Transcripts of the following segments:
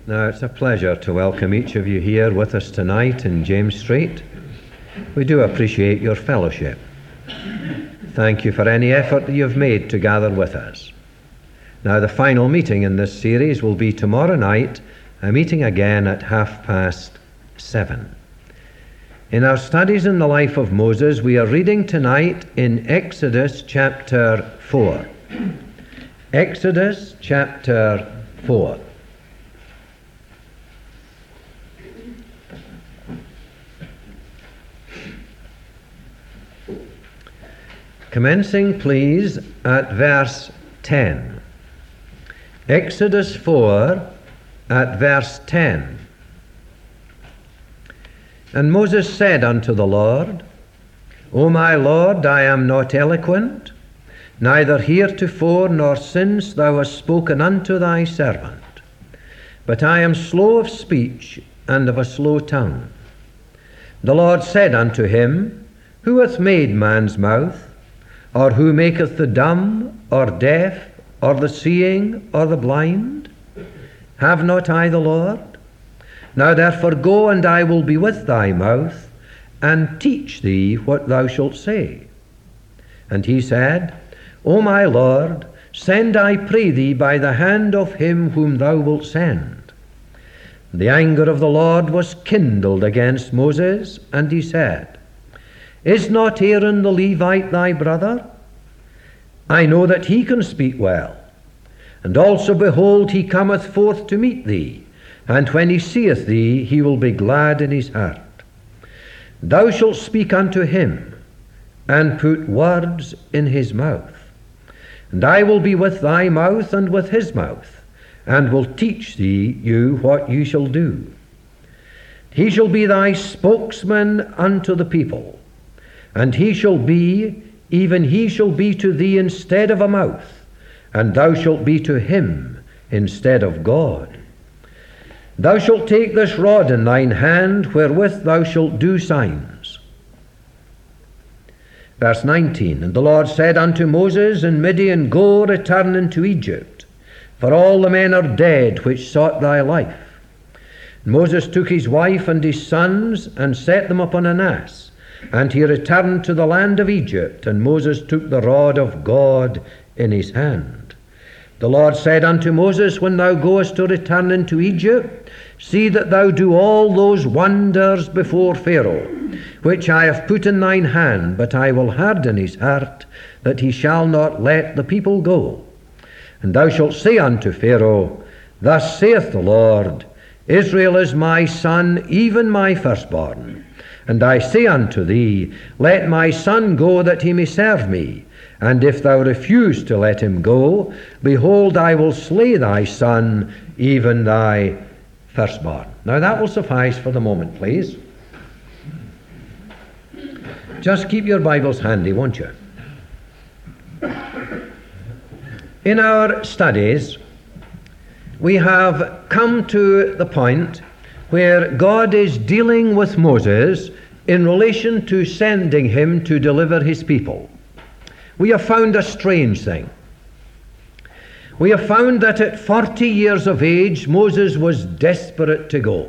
Now, it's a pleasure to welcome each of you here with us tonight in James Street. We do appreciate your fellowship. Thank you for any effort that you've made to gather with us. Now, the final meeting in this series will be tomorrow night, a meeting again at 7:30. In our studies in the life of Moses, we are reading tonight in Exodus chapter 4. Exodus chapter 4. Commencing, please, at verse 10. Exodus 4 at verse 10. And Moses said unto the Lord, O my Lord, I am not eloquent, neither heretofore nor since thou hast spoken unto thy servant, but I am slow of speech and of a slow tongue. The Lord said unto him, Who hath made man's mouth? Or who maketh the dumb, or deaf, or the seeing, or the blind? Have not I the Lord? Now therefore go, and I will be with thy mouth, and teach thee what thou shalt say. And he said, O my Lord, send, I pray thee, by the hand of him whom thou wilt send. The anger of the Lord was kindled against Moses, and he said, Is not Aaron the Levite thy brother? I know that he can speak well. And also, behold, he cometh forth to meet thee, and when he seeth thee, he will be glad in his heart. Thou shalt speak unto him, and put words in his mouth. And I will be with thy mouth and with his mouth, and will teach you what ye shall do. He shall be thy spokesman unto the people, and he shall be, even he shall be to thee instead of a mouth, and thou shalt be to him instead of God. Thou shalt take this rod in thine hand, wherewith thou shalt do signs. Verse 19, And the Lord said unto Moses in Midian, Go, return into Egypt, for all the men are dead which sought thy life. And Moses took his wife and his sons, and set them upon an ass, and he returned to the land of Egypt, and Moses took the rod of God in his hand. The Lord said unto Moses, When thou goest to return into Egypt, see that thou do all those wonders before Pharaoh, which I have put in thine hand, but I will harden his heart, that he shall not let the people go. And thou shalt say unto Pharaoh, Thus saith the Lord, Israel is my son, even my firstborn. And I say unto thee, Let my son go, that he may serve me. And if thou refuse to let him go, behold, I will slay thy son, even thy firstborn. Now that will suffice for the moment, please. Just keep your Bibles handy, won't you? In our studies, we have come to the point where God is dealing with Moses in relation to sending him to deliver his people. We have found a strange thing. We have found that at 40 years of age, Moses was desperate to go.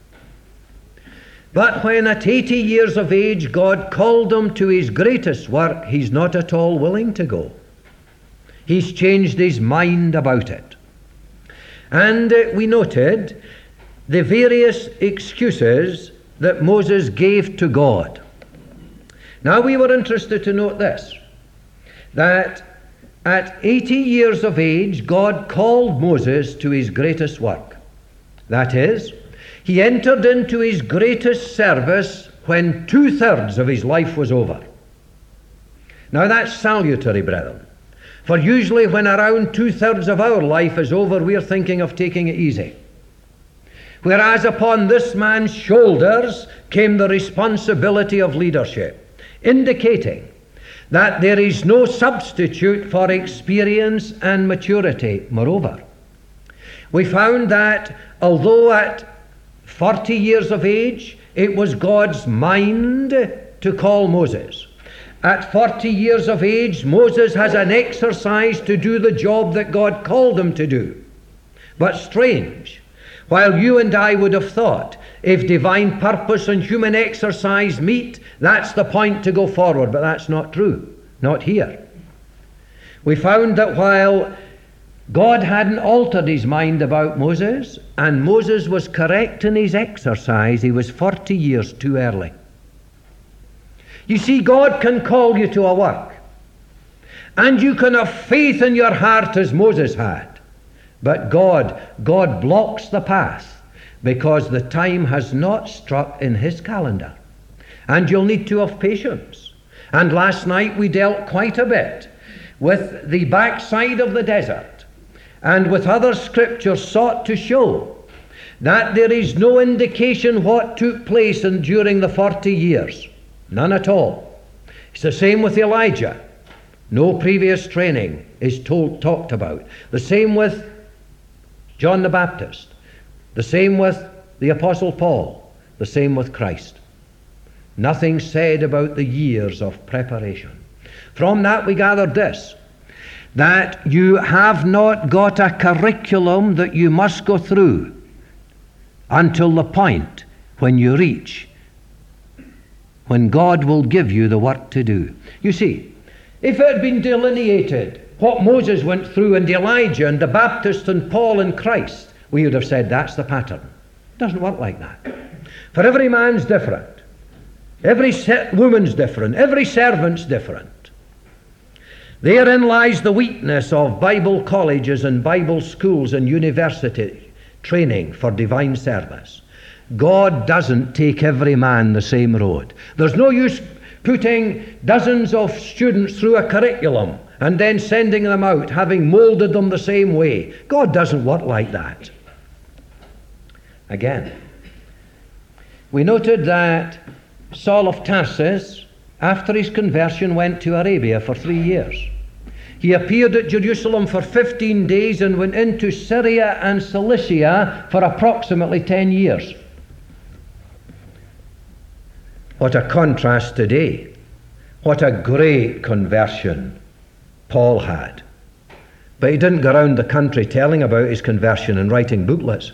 But when at 80 years of age, God called him to his greatest work, he's not at all willing to go. He's changed his mind about it. And we noted the various excuses that Moses gave to God. Now we were interested to note this, that at 80 years of age, God called Moses to his greatest work. That is, he entered into his greatest service when 2/3 of his life was over. Now that's salutary, brethren, for usually when around 2/3 of our life is over, we're thinking of taking it easy. Whereas upon this man's shoulders came the responsibility of leadership, indicating that there is no substitute for experience and maturity. Moreover, we found that although at 40 years of age it was God's mind to call Moses, at 40 years of age Moses has an exercise to do the job that God called him to do. But strange, While you and I would have thought, if divine purpose and human exercise meet, that's the point to go forward. But that's not true. Not here. We found that while God hadn't altered his mind about Moses, and Moses was correct in his exercise, he was 40 years too early. You see, God can call you to a work, and you can have faith in your heart as Moses had. But God blocks the path because the time has not struck in his calendar. And you'll need to have patience. And last night we dealt quite a bit with the backside of the desert, and with other scriptures sought to show that there is no indication what took place during the 40 years. None at all. It's the same with Elijah. No previous training is talked about. The same with John the Baptist. The same with the Apostle Paul. The same with Christ. Nothing said about the years of preparation. From that we gathered this, that you have not got a curriculum that you must go through until the point when you reach, when God will give you the work to do. You see, if it had been delineated what Moses went through and Elijah and the Baptist and Paul and Christ, we would have said that's the pattern. It doesn't work like that. For every man's different. Every woman's different. Every servant's different. Therein lies the weakness of Bible colleges and Bible schools and university training for divine service. God doesn't take every man the same road. There's no use putting dozens of students through a curriculum and then sending them out, having molded them the same way. God doesn't work like that. Again, we noted that Saul of Tarsus, after his conversion, went to Arabia for 3 years. He appeared at Jerusalem for 15 days and went into Syria and Cilicia for approximately 10 years. What a contrast today. What a great conversion Paul had. But he didn't go around the country telling about his conversion and writing booklets.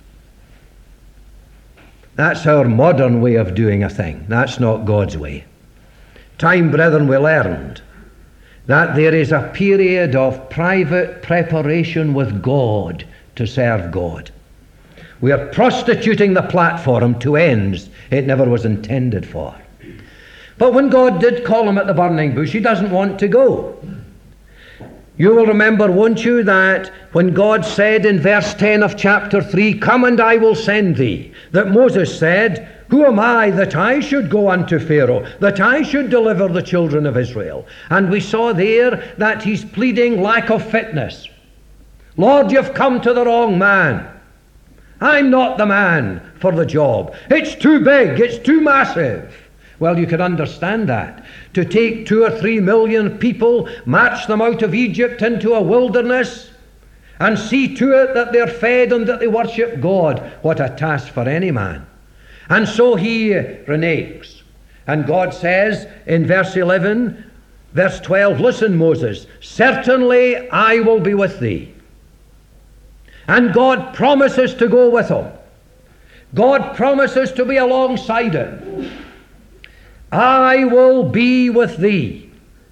That's our modern way of doing a thing. That's not God's way. Time, brethren, we learned that there is a period of private preparation with God to serve God. We are prostituting the platform to ends it never was intended for. But when God did call him at the burning bush, he doesn't want to go. You will remember, won't you, that when God said in verse 10 of chapter 3, "Come and I will send thee," that Moses said, "Who am I that I should go unto Pharaoh, that I should deliver the children of Israel?" And we saw there that he's pleading lack of fitness. "Lord, you've come to the wrong man. I'm not the man for the job. It's too big, it's too massive." Well, you could understand that. To take 2 or 3 million people, march them out of Egypt into a wilderness, and see to it that they're fed and that they worship God. What a task for any man. And so he reneges. And God says in verse 11, verse 12, "Listen, Moses, certainly I will be with thee." And God promises to go with him. God promises to be alongside him. "I will be with thee."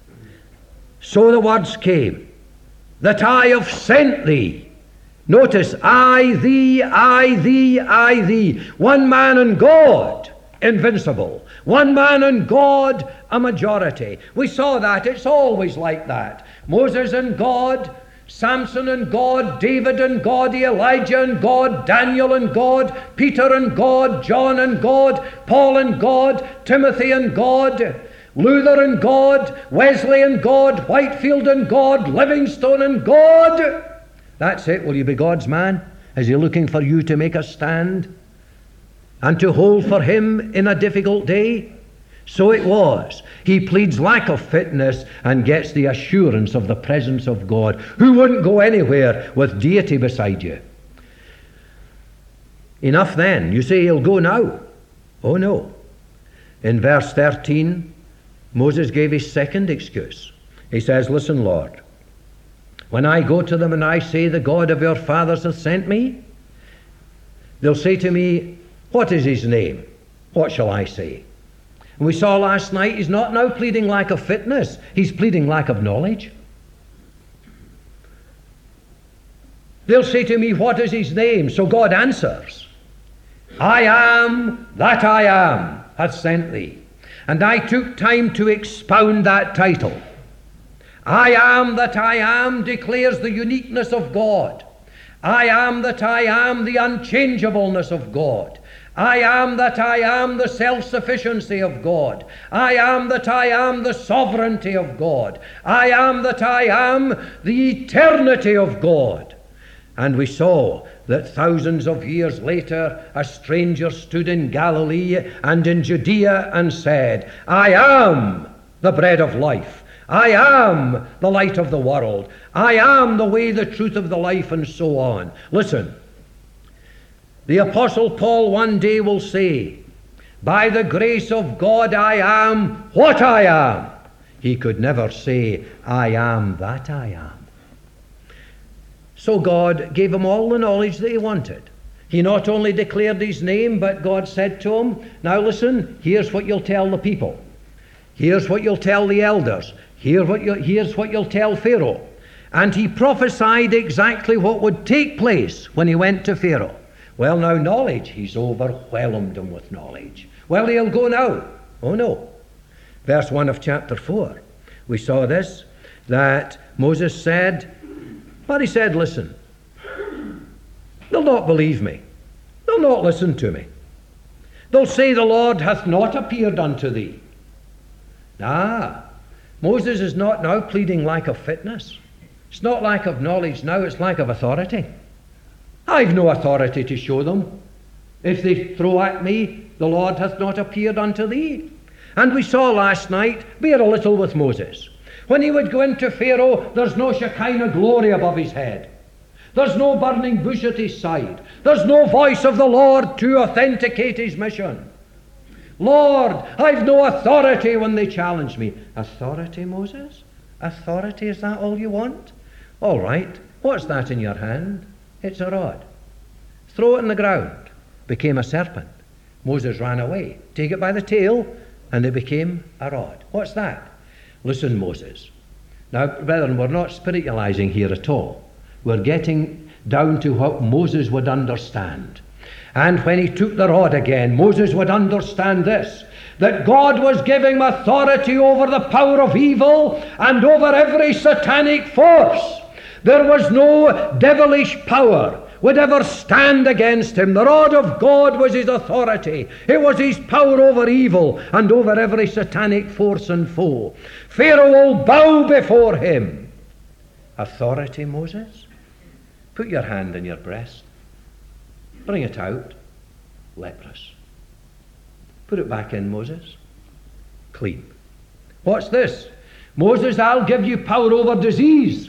So the words came, "that I have sent thee." Notice, I, thee, I, thee, I, thee. One man and God, invincible. One man and God, a majority. We saw that. It's always like that. Moses and God, Samson and God, David and God, Elijah and God, Daniel and God, Peter and God, John and God, Paul and God, Timothy and God, Luther and God, Wesley and God, Whitefield and God, Livingstone and God. That's it. Will you be God's man? Is he looking for you to make a stand and to hold for him in a difficult day? So it was. He pleads lack of fitness and gets the assurance of the presence of God. Who wouldn't go anywhere with deity beside you? Enough then. You say he'll go now. Oh no. In verse 13, Moses gave his second excuse. He says, "Listen, Lord, when I go to them and I say, the God of your fathers hath sent me, They'll say to me, what is his name? What shall I say? And we saw last night, he's not now pleading lack of fitness, he's pleading lack of knowledge. They'll say to me, what is his name? So God answers, I am that I am hath sent thee. And I took time to expound that title. I am that I am declares the uniqueness of God. I am that I am the unchangeableness of God. I am that I am the self-sufficiency of God. I am that I am the sovereignty of God. I am that I am the eternity of God. And we saw that thousands of years later, a stranger stood in Galilee and in Judea and said, I am the bread of life. I am the light of the world. I am the way, the truth of the life, and so on. Listen, the Apostle Paul one day will say, by the grace of God I am what I am. He could never say, I am that I am. So God gave him all the knowledge that he wanted. He not only declared his name, but God said to him, now listen, here's what you'll tell the people. Here's what you'll tell the elders. Here's what you'll tell Pharaoh. And he prophesied exactly what would take place when he went to Pharaoh. Well, now knowledge, he's overwhelmed him with knowledge. Well, he'll go now. Oh no. Verse 1 of chapter 4. We saw this, that Moses said, but he said, listen, they'll not believe me. They'll not listen to me. They'll say the Lord hath not appeared unto thee. Moses is not now pleading lack of fitness. It's not lack of knowledge now, it's lack of authority. I've no authority to show them. If they throw at me, the Lord hath not appeared unto thee. And we saw last night, bear a little with Moses. When he would go into Pharaoh, there's no Shekinah glory above his head. There's no burning bush at his side. There's no voice of the Lord to authenticate his mission. Lord, I've no authority when they challenge me. Authority, Moses? Authority, is that all you want? All right, what's that in your hand? It's a rod. Throw it on the ground. Became a serpent. Moses ran away. Take it by the tail, and it became a rod. What's that? Listen, Moses. Now, brethren, we're not spiritualizing here at all. We're getting down to what Moses would understand. And when he took the rod again, Moses would understand this, that God was giving authority over the power of evil and over every satanic force. There was no devilish power would ever stand against him. The rod of God was his authority. It was his power over evil and over every satanic force and foe. Pharaoh will bow before him. Authority, Moses? Put your hand in your breast. Bring it out. Leprous. Put it back in, Moses. Clean. What's this? Moses, I'll give you power over disease.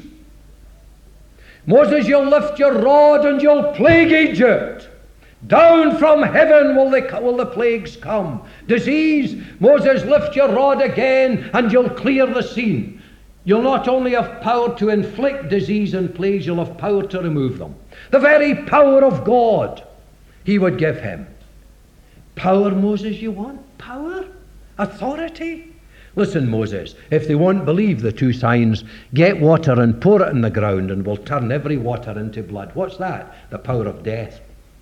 Moses, you'll lift your rod and you'll plague Egypt. Down from heaven will the plagues come. Disease, Moses, lift your rod again and you'll clear the scene. You'll not only have power to inflict disease and plagues, you'll have power to remove them. The very power of God he would give him. Power, Moses, you want? Power? Authority? Listen, Moses, if they won't believe the two signs, get water and pour it in the ground and we'll turn every water into blood. What's that? The power of death.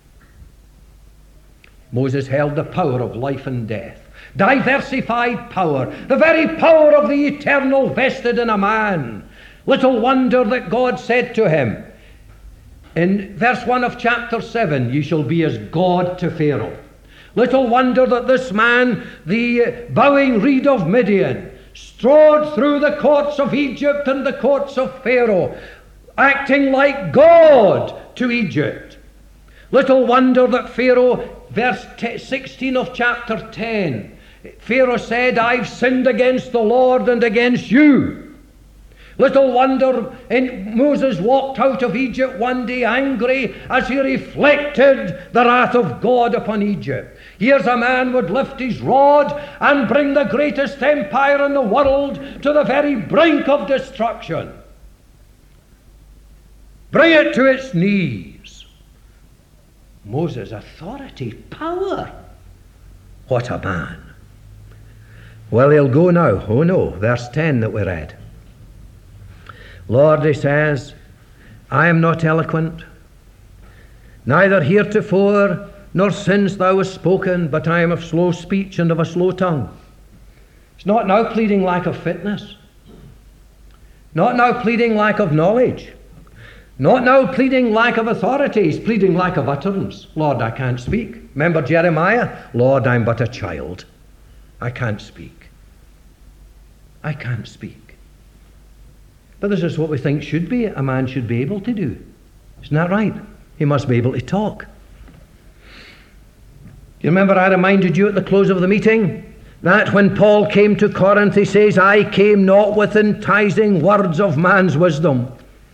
Moses held the power of life and death. Diversified power, the very power of the eternal vested in a man. Little wonder that God said to him, in verse 1 of chapter 7, you shall be as God to Pharaoh. Little wonder that this man, the bowing reed of Midian, strode through the courts of Egypt and the courts of Pharaoh, acting like God to Egypt. Little wonder that Pharaoh, verse 16 of chapter 10, Pharaoh said, I've sinned against the Lord and against you. Little wonder Moses walked out of Egypt one day angry as he reflected the wrath of God upon Egypt. Here's a man would lift his rod and bring the greatest empire in the world to the very brink of destruction. Bring it to its knees. Moses, authority, power. What a man. Well, he'll go now. Oh no, verse 10 that we read. Lord, he says, I am not eloquent, neither heretofore nor since thou hast spoken, but I am of slow speech and of a slow tongue. It's not now pleading lack of fitness, not now pleading lack of knowledge, not now pleading lack of authority. He's pleading lack of utterance. Lord, I can't speak. Remember Jeremiah? Lord, I'm but a child. I can't speak. I can't speak. But this is what we think should be, a man should be able to do. Isn't that right? He must be able to talk. You remember I reminded you at the close of the meeting that when Paul came to Corinth, he says, I came not with enticing words of man's wisdom.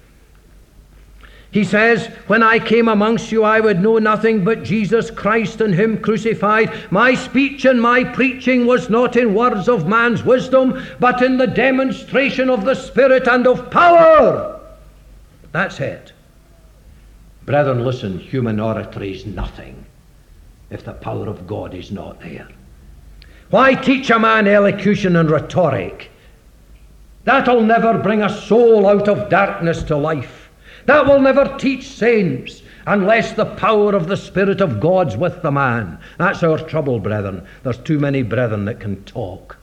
He says, when I came amongst you, I would know nothing but Jesus Christ and him crucified. My speech and my preaching was not in words of man's wisdom, but in the demonstration of the Spirit and of power. That's it. Brethren, listen, human oratory is nothing if the power of God is not there. Why teach a man elocution and rhetoric? That'll never bring a soul out of darkness to life. That will never teach saints unless the power of the Spirit of God's with the man. That's our trouble, brethren. There's too many brethren that can talk.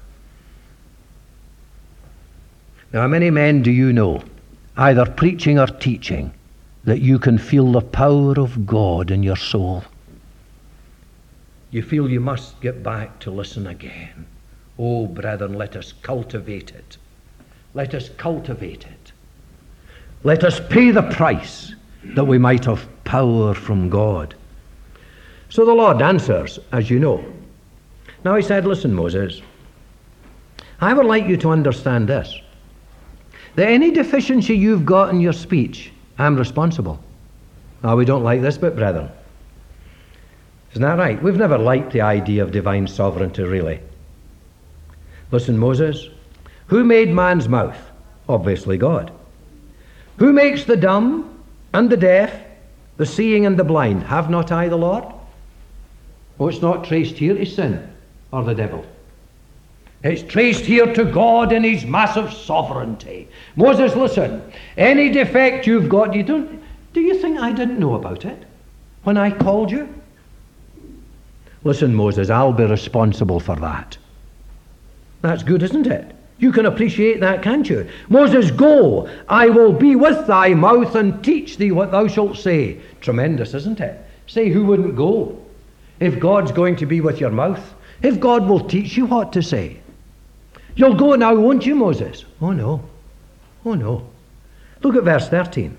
Now, how many men do you know, either preaching or teaching, that you can feel the power of God in your soul? You feel you must get back to listen again. Oh, brethren, let us cultivate it. Let us cultivate it. Let us pay the price that we might have power from God. So the Lord answers, as you know. Now he said, listen, Moses, I would like you to understand this, that any deficiency you've got in your speech, I'm responsible. Now we don't like this bit, brethren. Isn't that right? We've never liked the idea of divine sovereignty, really. Listen, Moses, who made man's mouth? Obviously God. Who makes the dumb and the deaf, the seeing and the blind? Have not I the Lord? Oh, it's not traced here to sin or the devil. It's traced here to God in his massive sovereignty. Moses, listen, any defect you've got, do you think I didn't know about it when I called you? Listen, Moses, I'll be responsible for that. That's good, isn't it? You can appreciate that, can't you? Moses, go, I will be with thy mouth and teach thee what thou shalt say. Tremendous, isn't it? Say, who wouldn't go if God's going to be with your mouth? If God will teach you what to say. You'll go now, won't you, Moses? Oh no. Oh no. Look at verse 13.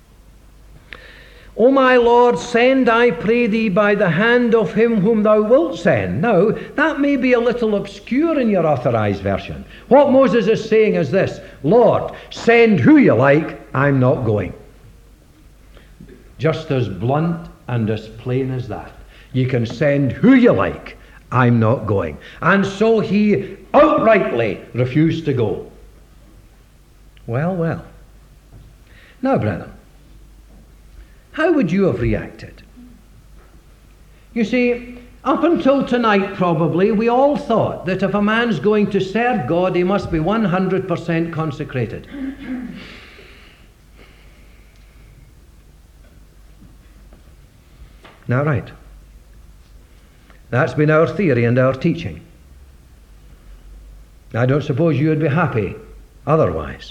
O my Lord, send, I pray thee, by the hand of him whom thou wilt send. Now, that may be a little obscure in your authorized version. What Moses is saying is this: Lord, send who you like, I'm not going. Just as blunt and as plain as that. You can send who you like, I'm not going. And so he outrightly refused to go. Well, well. Now, brethren, how would you have reacted? You see, up until tonight probably, we all thought that if a man's going to serve God, he must be 100% consecrated. Now, right. That's been our theory and our teaching. I don't suppose you would be happy otherwise.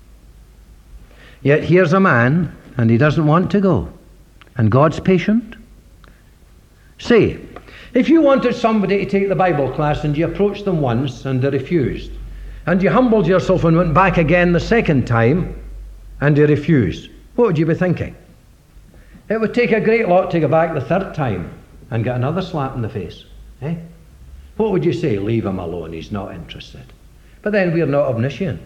Yet here's a man, and he doesn't want to go. And God's patient. Say, if you wanted somebody to take the Bible class and you approached them once and they refused, and you humbled yourself and went back again the second time and they refused, what would you be thinking? It would take a great lot to go back the third time and get another slap in the face. Eh? What would you say? Leave him alone, he's not interested. But then we're not omniscient.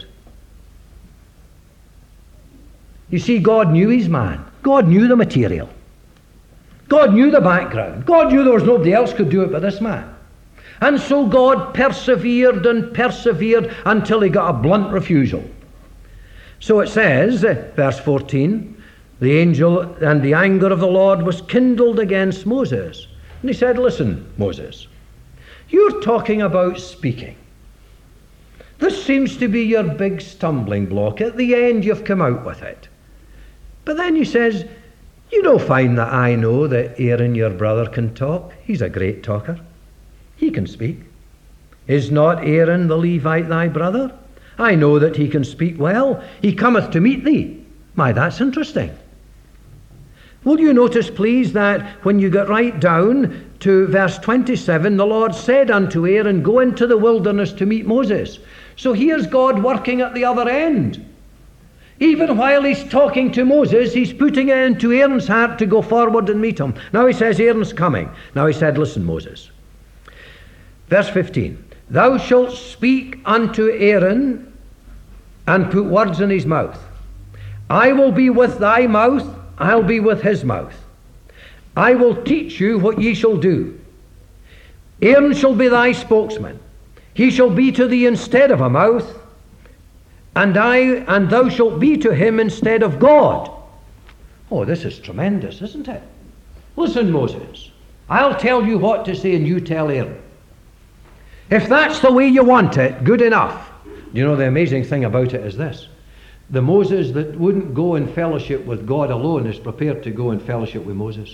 You see, God knew his man. God knew the material. God knew the background. God knew there was nobody else could do it but this man. And so God persevered and persevered until he got a blunt refusal. So it says, verse 14, the angel, and the anger of the Lord was kindled against Moses. And he said, listen, Moses, you're talking about speaking. This seems to be your big stumbling block. At the end, you've come out with it. But then he says, you don't find that I know that Aaron, your brother, can talk. He's a great talker. He can speak. Is not Aaron the Levite thy brother? I know that he can speak well. He cometh to meet thee. My, that's interesting. Will you notice, please, that when you get right down to verse 27, the Lord said unto Aaron, go into the wilderness to meet Moses. So here's God working at the other end. Even while he's talking to Moses, he's putting it into Aaron's heart to go forward and meet him. Now he says, Aaron's coming. Now he said, listen, Moses. Verse 15, thou shalt speak unto Aaron and put words in his mouth. I will be with thy mouth, I'll be with his mouth. I will teach you what ye shall do. Aaron shall be thy spokesman. He shall be to thee instead of a mouth, and thou shalt be to him instead of God. Oh, this is tremendous, isn't it? Listen, Moses, I'll tell you what to say and you tell Aaron. If that's the way you want it, good enough. You know, the amazing thing about it is this. The Moses that wouldn't go in fellowship with God alone is prepared to go in fellowship with Moses.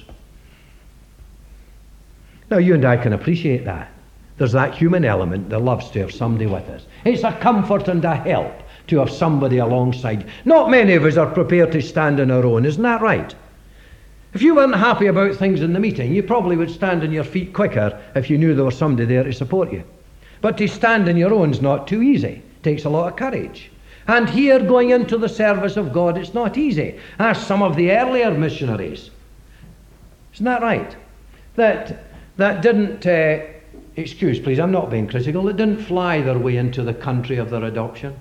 Now, you and I can appreciate that. There's that human element that loves to have somebody with us. It's a comfort and a help to have somebody alongside. Not many of us are prepared to stand on our own, isn't that right? If you weren't happy about things in the meeting, you probably would stand on your feet quicker if you knew there was somebody there to support you. But to stand on your own is not too easy. It takes a lot of courage. And here, going into the service of God, it's not easy. Ask some of the earlier missionaries. Isn't that right? That didn't, excuse please, I'm not being critical, that didn't fly their way into the country of their adoption.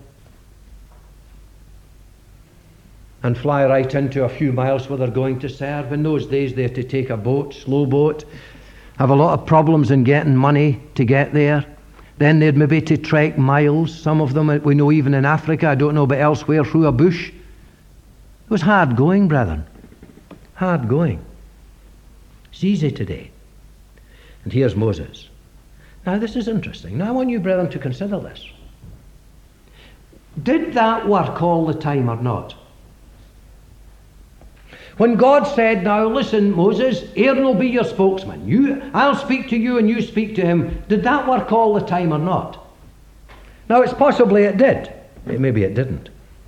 And fly right into a few miles where they're going to serve. In those days they had to take a boat, slow boat, have a lot of problems in getting money to get there. Then they'd maybe to trek miles, some of them we know even in Africa, I don't know but elsewhere, through a bush. It was hard going, brethren. Hard going. It's easy today. And here's Moses. Now this is interesting. Now I want you, brethren, to consider this. Did that work all the time or not? When God said, now listen, Moses, Aaron will be your spokesman. I'll speak to you and you speak to him. Did that work all the time or not? Now it's possibly it did. Maybe it didn't.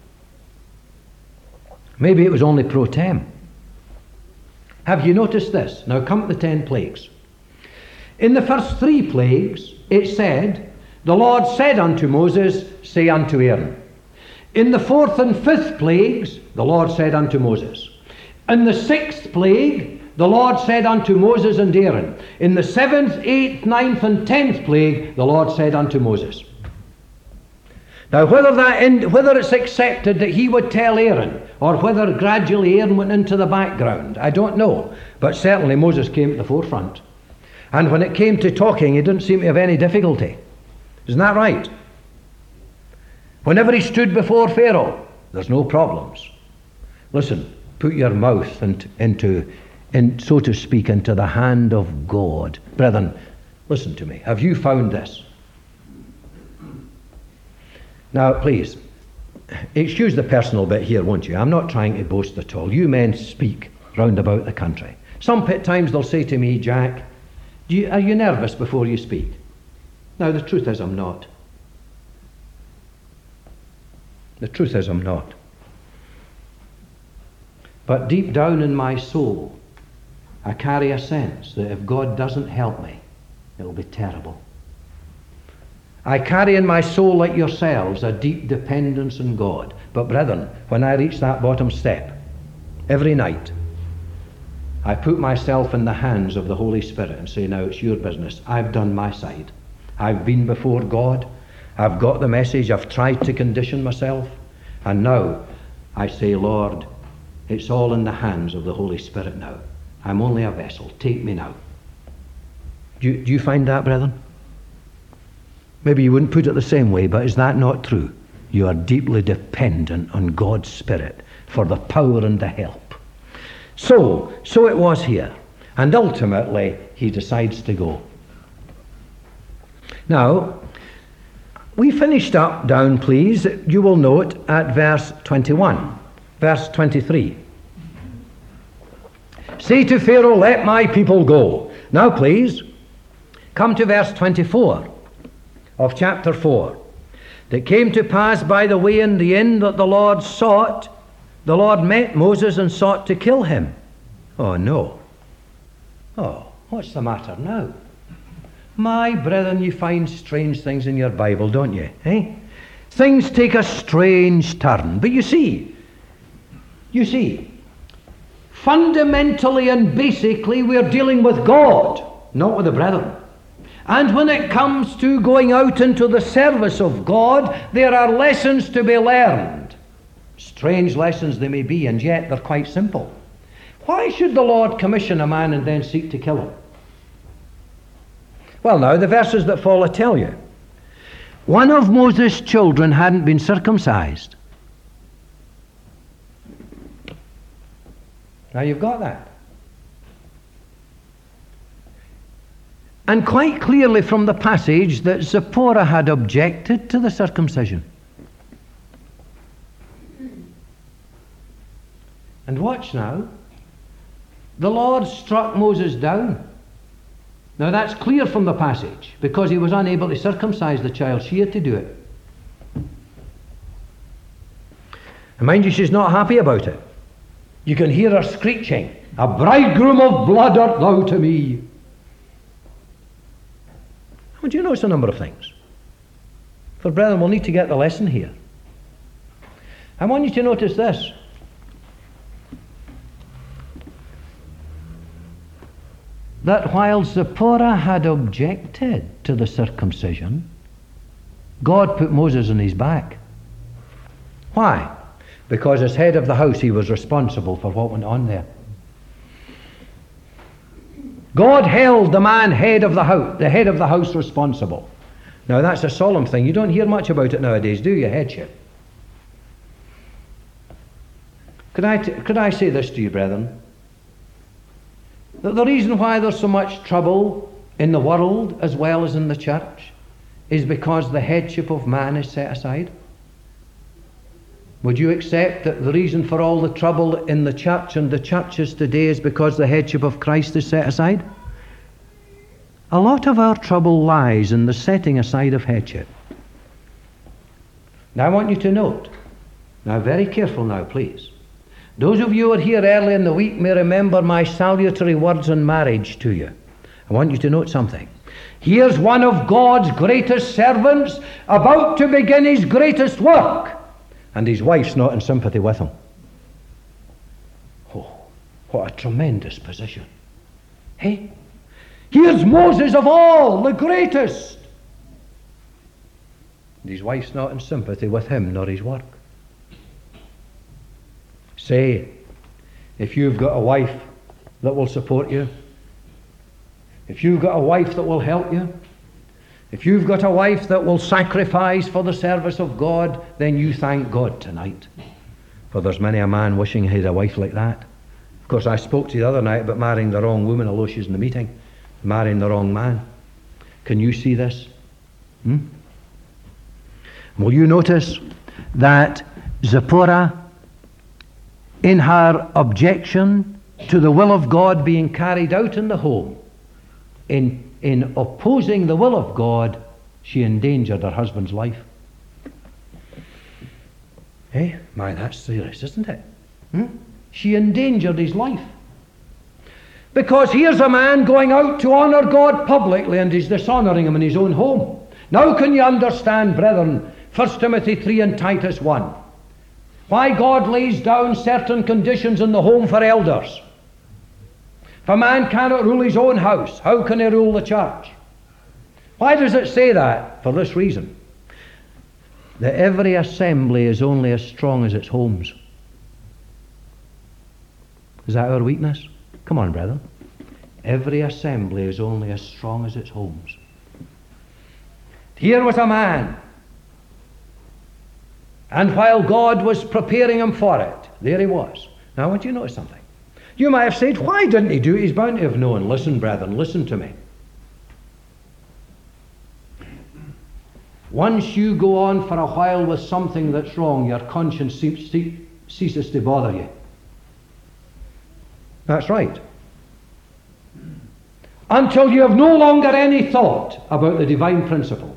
Maybe it was only pro tem. Have you noticed this? Now come to the 10 plagues. In the first 3 plagues, it said, the Lord said unto Moses, say unto Aaron. In the 4th and 5th plagues, the Lord said unto Moses. In the 6th plague, the Lord said unto Moses and Aaron. In the 7th, 8th, 9th, and 10th plague, the Lord said unto Moses. Now, whether it's accepted that he would tell Aaron, or whether gradually Aaron went into the background, I don't know. But certainly Moses came to the forefront. And when it came to talking, he didn't seem to have any difficulty. Isn't that right? Whenever he stood before Pharaoh, there's no problems. Listen. Put your mouth so to speak, into the hand of God. Brethren, listen to me. Have you found this? Now, please, excuse the personal bit here, won't you? I'm not trying to boast at all. You men speak round about the country. Some times they'll say to me, Jack, are you nervous before you speak? Now, the truth is I'm not. The truth is I'm not. But deep down in my soul, I carry a sense that if God doesn't help me, it'll be terrible. I carry in my soul, like yourselves, a deep dependence on God. But brethren, when I reach that bottom step, every night, I put myself in the hands of the Holy Spirit and say, now it's your business. I've done my side. I've been before God. I've got the message. I've tried to condition myself. And now I say, Lord, it's all in the hands of the Holy Spirit now. I'm only a vessel. Take me now. Do you find that, brethren? Maybe you wouldn't put it the same way, but is that not true? You are deeply dependent on God's Spirit for the power and the help. So it was here. And ultimately, he decides to go. Now, we finished up down, please, you will note, at verse 21, verse 23. Say to Pharaoh, let my people go. Now, please, come to verse 24 of chapter 4. It came to pass by the way in the inn that the Lord met Moses and sought to kill him. Oh, no. Oh, what's the matter now? My brethren, you find strange things in your Bible, don't you? Eh? Things take a strange turn. But you see, fundamentally and basically we're dealing with God, not with the brethren. And when it comes to going out into the service of God, there are lessons to be learned. Strange lessons they may be, and yet they're quite simple. Why should the Lord commission a man and then seek to kill him? Well, now, the verses that follow tell you. One of Moses' children hadn't been circumcised. Now, you've got that. And quite clearly from the passage that Zipporah had objected to the circumcision. And watch now. The Lord struck Moses down. Now that's clear from the passage, because he was unable to circumcise the child. She had to do it. And mind you, she's not happy about it. You can hear her screeching, "A bridegroom of blood art thou to me." Well, do you notice a number of things? For brethren, we'll need to get the lesson here. I want you to notice this. That while Zipporah had objected to the circumcision, God put Moses on his back. Why? Because as head of the house, he was responsible for what went on there. God held the man the head of the house responsible. Now that's a solemn thing. You don't hear much about it nowadays, do you? Headship. Could I say this to you, brethren? That the reason why there's so much trouble in the world as well as in the church is because the headship of man is set aside. Would you accept that the reason for all the trouble in the church and the churches today is because the headship of Christ is set aside? A lot of our trouble lies in the setting aside of headship. Now I want you to note, now very careful now please. Those of you who are here early in the week may remember my salutary words on marriage to you. I want you to note something. Here's one of God's greatest servants about to begin his greatest work, and his wife's not in sympathy with him. Oh, what a tremendous position. Hey, here's Moses of all, the greatest. And his wife's not in sympathy with him nor his work. Say, if you've got a wife that will support you, if you've got a wife that will help you, if you've got a wife that will sacrifice for the service of God, then you thank God tonight. For there's many a man wishing he had a wife like that. Of course, I spoke to you the other night about marrying the wrong woman, although she's in the meeting, marrying the wrong man. Can you see this? Will you notice that Zipporah, in her objection to the will of God being carried out in the home, in opposing the will of God, she endangered her husband's life. Hey, my, that's serious, isn't it? She endangered his life. Because here's a man going out to honour God publicly and he's dishonouring him in his own home. Now can you understand, brethren, 1 Timothy 3 and Titus 1, why God lays down certain conditions in the home for elders? If a man cannot rule his own house, how can he rule the church? Why does it say that? For this reason, that every assembly is only as strong as its homes. Is that our weakness? Come on, brethren. Every assembly is only as strong as its homes. Here was a man, and while God was preparing him for it, there he was. Now I want you to notice something. You might have said, why didn't he do it? He's bound to have known. Listen, brethren, listen to me. Once you go on for a while with something that's wrong, your conscience ceases to bother you. That's right. Until you have no longer any thought about the divine principle.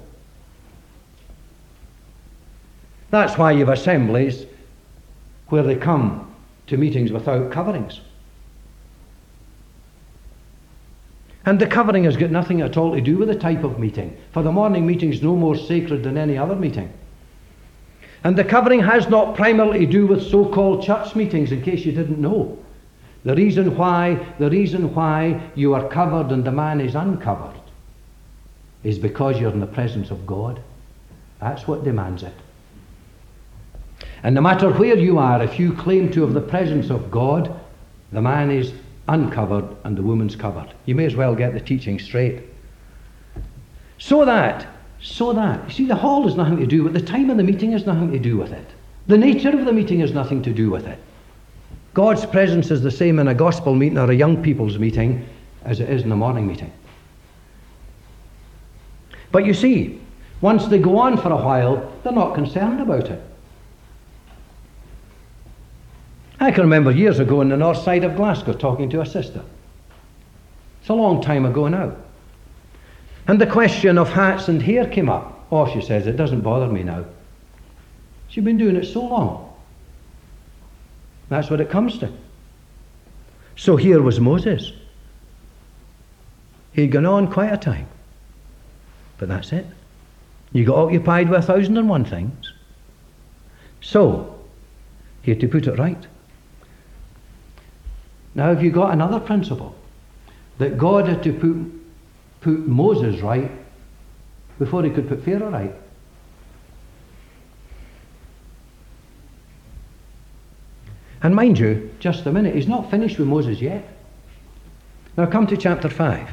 That's why you've assemblies where they come to meetings without coverings. And the covering has got nothing at all to do with the type of meeting. For the morning meeting is no more sacred than any other meeting. And the covering has not primarily to do with so-called church meetings, in case you didn't know. The reason why you are covered and the man is uncovered is because you're in the presence of God. That's what demands it. And no matter where you are, if you claim to have the presence of God, the man is uncovered and the woman's covered. You may as well get the teaching straight. So that, you see, the hall has nothing to do with it. The time of the meeting has nothing to do with it. The nature of the meeting has nothing to do with it. God's presence is the same in a gospel meeting or a young people's meeting as it is in a morning meeting. But you see, once they go on for a while, they're not concerned about it. I can remember years ago in the north side of Glasgow talking to a sister. It's a long time ago now. And the question of hats and hair came up. Oh, she says, it doesn't bother me now. She's been doing it so long. That's what it comes to. So here was Moses. He'd gone on quite a time. But that's it. You got occupied with 1,001 things. So, he had to put it right. Now, have you got another principle? That God had to put Moses right before he could put Pharaoh right. And mind you, just a minute, he's not finished with Moses yet. Now come to chapter 5.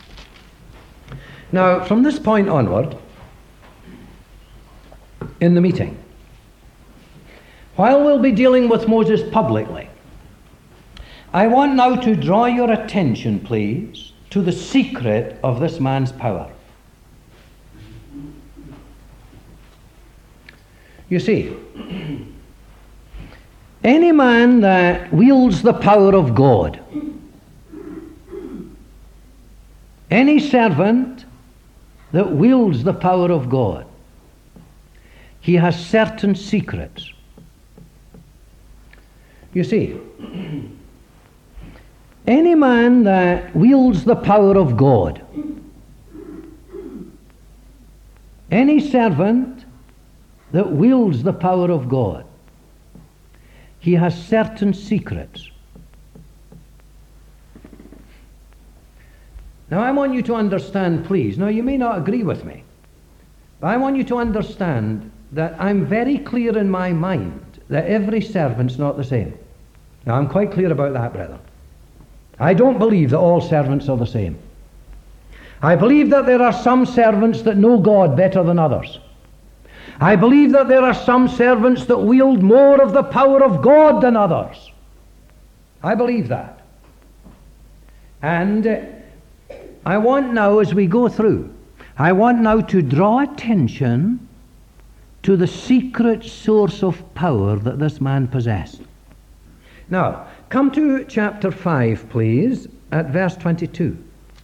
Now, from this point onward, in the meeting, while we'll be dealing with Moses publicly, I want now to draw your attention, please, to the secret of this man's power. You see, any man that wields the power of God, any servant that wields the power of God, he has certain secrets. You see, any man that wields the power of God, any servant that wields the power of God, he has certain secrets. Now I want you to understand, please, now you may not agree with me, but I want you to understand that I'm very clear in my mind that every servant's not the same. Now I'm quite clear about that, brethren. I don't believe that all servants are the same. I believe that there are some servants that know God better than others. I believe that there are some servants that wield more of the power of God than others. I believe that. And I want now, as we go through, I want now to draw attention to the secret source of power that this man possessed. Now, come to chapter 5, please, at verse 22.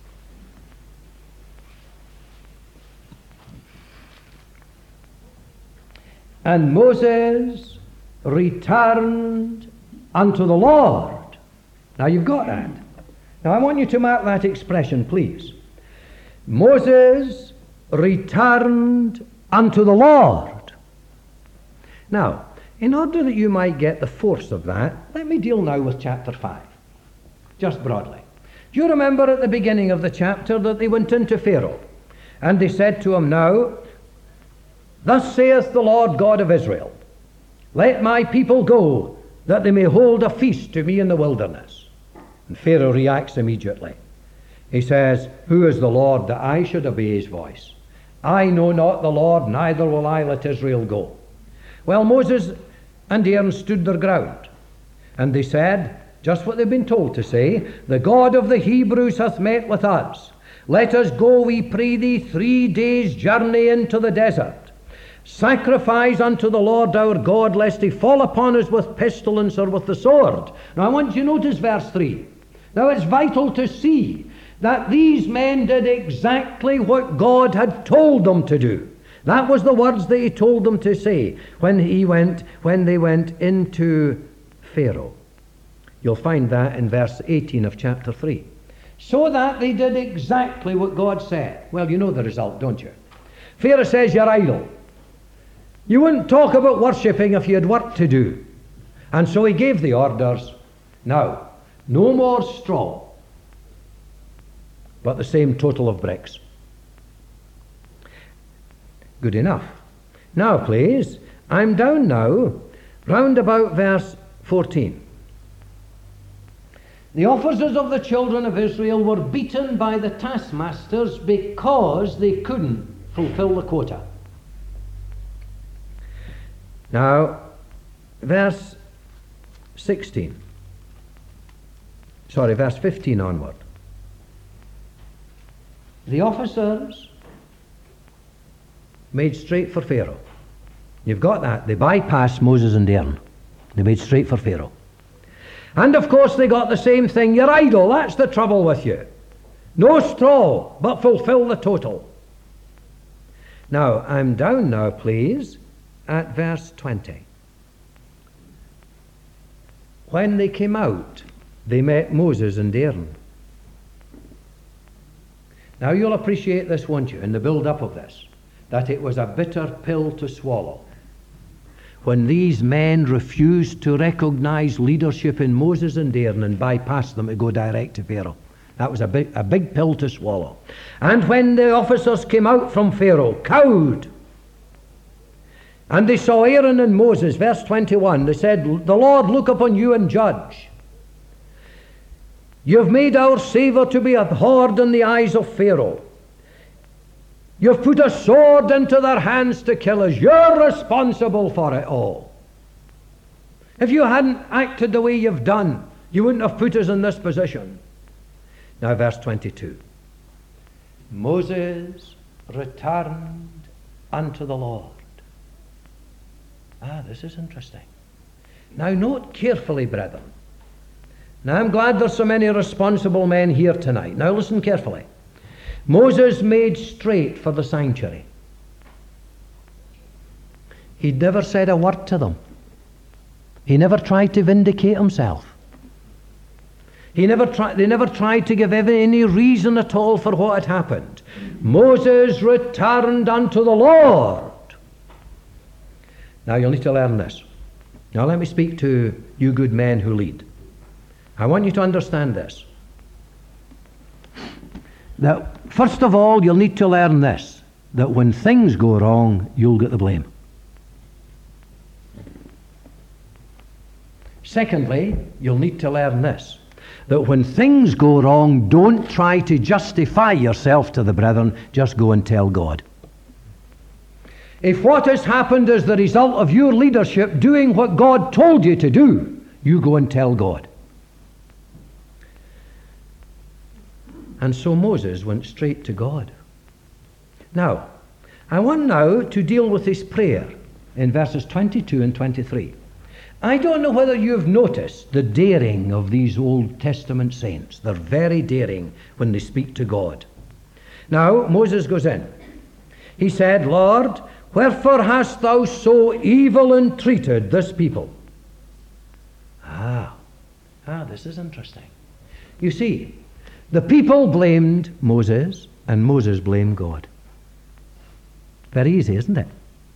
And Moses returned unto the Lord. Now you've got that. Now I want you to mark that expression, please. Moses returned unto the Lord. Now, in order that you might get the force of that, let me deal now with chapter 5, just broadly. Do you remember at the beginning of the chapter that they went into Pharaoh, and they said to him, Now, thus saith the Lord God of Israel, let my people go, that they may hold a feast to me in the wilderness. And Pharaoh reacts immediately. He says, Who is the Lord that I should obey his voice? I know not the Lord, neither will I let Israel go. Well, Moses and Aaron stood their ground, and they said, just what they've been told to say. The God of the Hebrews hath met with us. Let us go, we pray thee, 3 days' journey into the desert. Sacrifice unto the Lord our God, lest he fall upon us with pestilence or with the sword. Now I want you to notice verse 3. Now it's vital to see that these men did exactly what God had told them to do. That was the words that he told them to say when they went into Pharaoh. You'll find that in verse 18 of chapter 3. So that they did exactly what God said. Well, you know the result, don't you? Pharaoh says, you're idle. You wouldn't talk about worshipping if you had work to do. And so he gave the orders. Now, no more straw, but the same total of bricks. Good enough. Now, please, I'm down now, round about verse 14. The officers of the children of Israel were beaten by the taskmasters because they couldn't fulfill the quota. Now, verse 15 onward. The officers made straight for Pharaoh. You've got that. They bypassed Moses and Aaron. They made straight for Pharaoh. And of course they got the same thing. You're idle. That's the trouble with you. No straw, but fulfill the total. Now, I'm down now, please, at verse 20. When they came out, they met Moses and Aaron. Now you'll appreciate this, won't you, in the build-up of this, that it was a bitter pill to swallow. When these men refused to recognize leadership in Moses and Aaron and bypassed them to go direct to Pharaoh. That was a big pill to swallow. And when the officers came out from Pharaoh, cowed, and they saw Aaron and Moses, verse 21, they said, the Lord look upon you and judge. You've made our Saviour to be abhorred in the eyes of Pharaoh. You've put a sword into their hands to kill us. You're responsible for it all. If you hadn't acted the way you've done, you wouldn't have put us in this position. Now verse 22. Moses returned unto the Lord. This is interesting. Now note carefully, brethren. Now I'm glad there's so many responsible men here tonight. Now listen carefully. Moses made straight for the sanctuary. He never said a word to them. He never tried to vindicate himself. They never tried to give any reason at all for what had happened. Moses returned unto the Lord. Now you'll need to learn this. Now let me speak to you good men who lead. I want you to understand this. That first of all, you'll need to learn this, that when things go wrong, you'll get the blame. Secondly, you'll need to learn this, that when things go wrong, don't try to justify yourself to the brethren, just go and tell God. If what has happened is the result of your leadership doing what God told you to do, you go and tell God. And so Moses went straight to God. Now, I want now to deal with his prayer in verses 22 and 23. I don't know whether you've noticed the daring of these Old Testament saints. They're very daring when they speak to God. Now, Moses goes in. He said, Lord, wherefore hast thou so evil entreated this people? This is interesting. You see, the people blamed Moses, and Moses blamed God. Very easy, isn't it?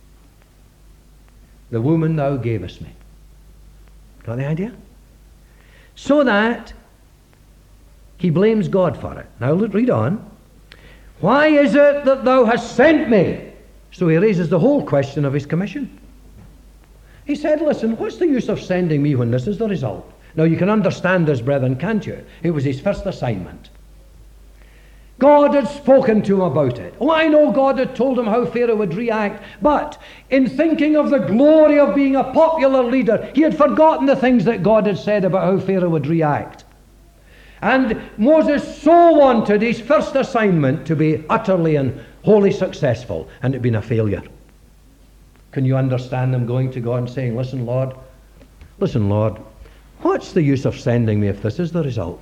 The woman thou gavest me. Got the idea? So that he blames God for it. Now read on. Why is it that thou hast sent me? So he raises the whole question of his commission. He said, listen, what's the use of sending me when this is the result? Now you can understand this, brethren, can't you? It was his first assignment. God had spoken to him about it. Oh, I know God had told him how Pharaoh would react, but in thinking of the glory of being a popular leader, he had forgotten the things that God had said about how Pharaoh would react. And Moses so wanted his first assignment to be utterly and wholly successful, and it had been a failure. Can you understand them going to God and saying, listen, Lord, what's the use of sending me if this is the result?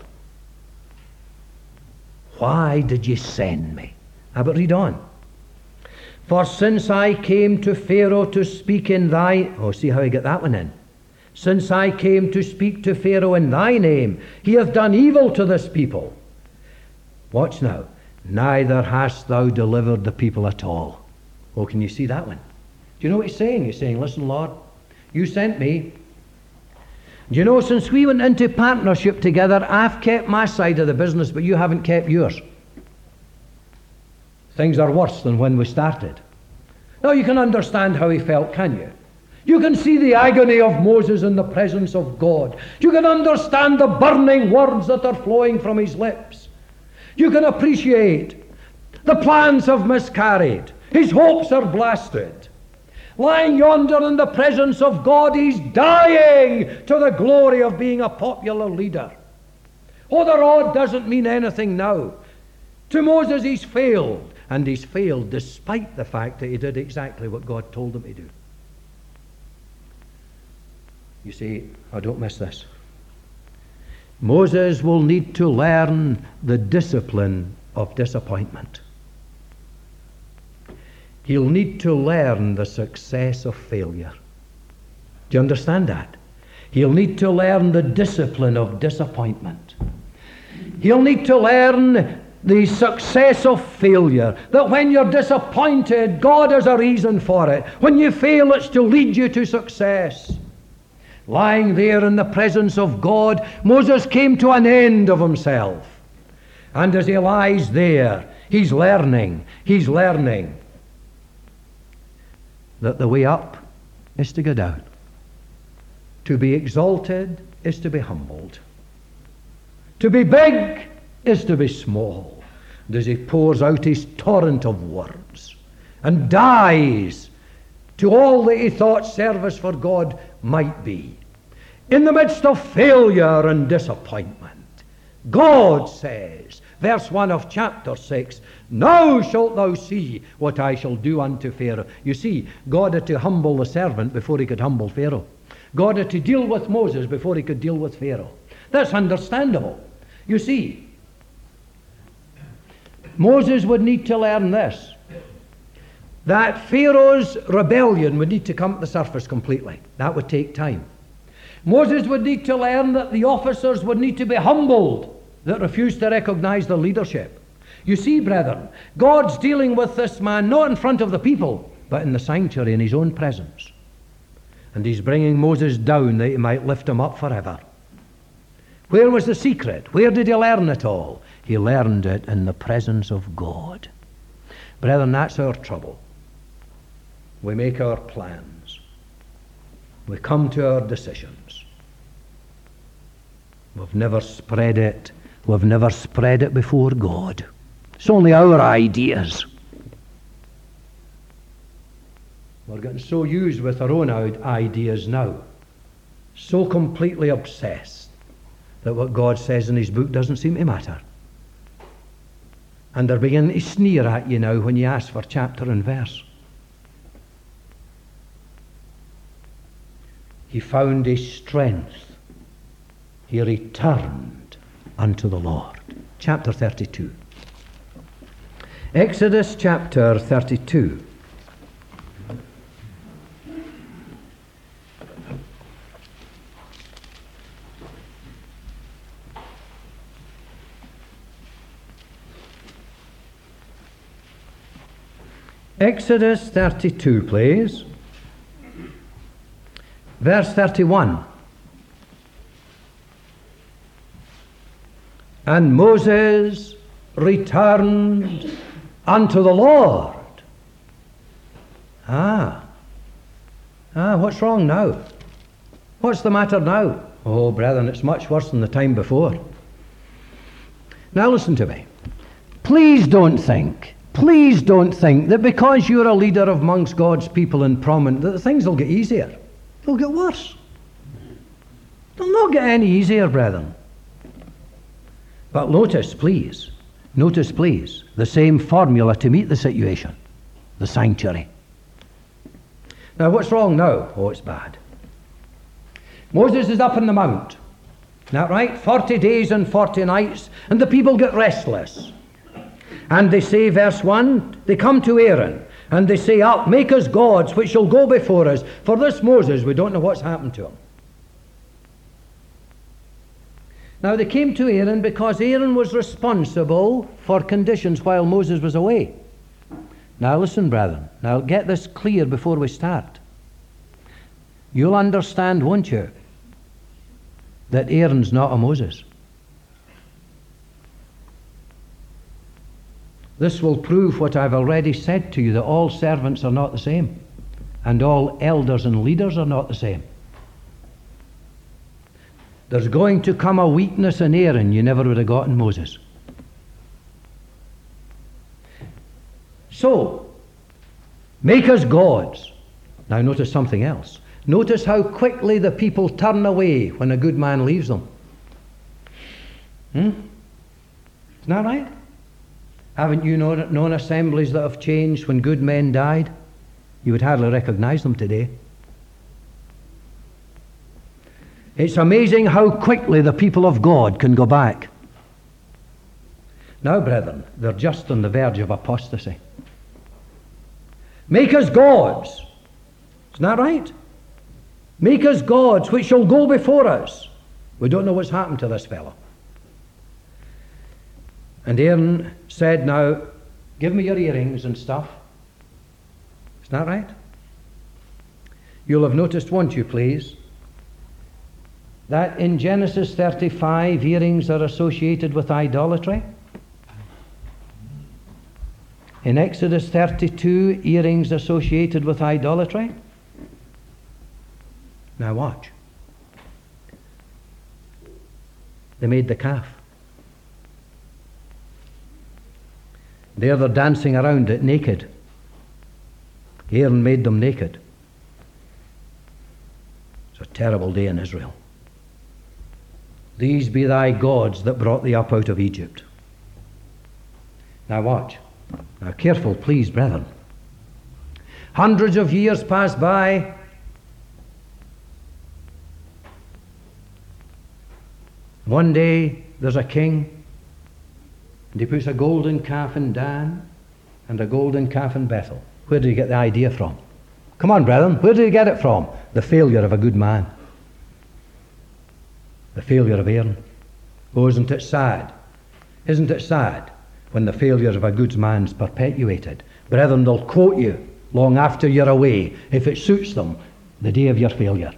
Why did you send me? But read on. For since I came to Pharaoh to speak in thy... Oh, see how I get that one in. Since I came to speak to Pharaoh in thy name, he hath done evil to this people. Watch now. Neither hast thou delivered the people at all. Oh, can you see that one? Do you know what he's saying? He's saying, listen, Lord, you sent me. Do you know, since we went into partnership together, I've kept my side of the business, but you haven't kept yours. Things are worse than when we started. Now, you can understand how he felt, can you? You can see the agony of Moses in the presence of God. You can understand the burning words that are flowing from his lips. You can appreciate the plans have miscarried. His hopes are blasted. Lying yonder in the presence of God, he's dying to the glory of being a popular leader. Oh, the rod doesn't mean anything now. To Moses, he's failed. And he's failed despite the fact that he did exactly what God told him to do. You see, don't miss this. Moses will need to learn the discipline of disappointment. He'll need to learn the success of failure. Do you understand that? He'll need to learn the discipline of disappointment. He'll need to learn the success of failure. That when you're disappointed, God has a reason for it. When you fail, it's to lead you to success. Lying there in the presence of God, Moses came to an end of himself. And as he lies there, he's learning that the way up is to go down. To be exalted is to be humbled. To be big is to be small. And as he pours out his torrent of words and dies to all that he thought service for God might be, in the midst of failure and disappointment, God says, verse 1 of chapter 6, now shalt thou see what I shall do unto Pharaoh. You see, God had to humble the servant before he could humble Pharaoh. God had to deal with Moses before he could deal with Pharaoh. That's understandable. You see, Moses would need to learn this, that Pharaoh's rebellion would need to come to the surface completely. That would take time. Moses would need to learn that the officers would need to be humbled that refused to recognize their leadership. You see, brethren, God's dealing with this man not in front of the people, but in the sanctuary in his own presence. And he's bringing Moses down that he might lift him up forever. Where was the secret? Where did he learn it all? He learned it in the presence of God. Brethren, that's our trouble. We make our plans. We come to our decisions. We've never spread it. We've never spread it before God. It's only our ideas. We're getting so used with our own ideas now, so completely obsessed that what God says in his book doesn't seem to matter. And they're beginning to sneer at you now when you ask for chapter and verse. He found his strength. He returned unto the Lord. Chapter 32. Exodus chapter 32. Exodus 32, please. Verse 31. And Moses returned unto the Lord. What's wrong now? What's the matter now? Oh, brethren, it's much worse than the time before. Now listen to me. please don't think that because you're a leader amongst God's people and prominent, that things will get easier. They'll get worse. They'll not get any easier, brethren. But notice, please, the same formula to meet the situation. The sanctuary. Now, what's wrong now? Oh, it's bad. Moses is up on the mount. Isn't that right? 40 days and 40 nights, and the people get restless. And they say, verse 1, they come to Aaron, and they say, up, make us gods which shall go before us. For this Moses, we don't know what's happened to him. Now, they came to Aaron because Aaron was responsible for conditions while Moses was away. Now, listen, brethren. Now, get this clear before we start. You'll understand, won't you, that Aaron's not a Moses. This will prove what I've already said to you, that all servants are not the same, and all elders and leaders are not the same. There's going to come a weakness in Aaron you never would have got in Moses. So, make us gods. Now notice something else. Notice how quickly the people turn away when a good man leaves them. Isn't that right? Haven't you known assemblies that have changed when good men died? You would hardly recognize them today. It's amazing how quickly the people of God can go back. Now, brethren, they're just on the verge of apostasy. Make us gods. Isn't that right? Make us gods which shall go before us. We don't know what's happened to this fellow. And Aaron said, now, give me your earrings and stuff. Isn't that right? You'll have noticed, won't you, please, that in Genesis 35, earrings are associated with idolatry. In Exodus 32, earrings associated with idolatry. Now watch. They made the calf. There they're dancing around it naked. Aaron made them naked. It's a terrible day in Israel. These be thy gods that brought thee up out of Egypt. Now watch. Now careful, please, brethren. Hundreds of years pass by. One day there's a king, and he puts a golden calf in Dan and a golden calf in Bethel. Where did he get the idea from? Come on, brethren, where did he get it from? The failure of a good man. The failure of Aaron. Oh, isn't it sad? Isn't it sad when the failure of a good man's perpetuated? Brethren, they'll quote you long after you're away, if it suits them, the day of your failure.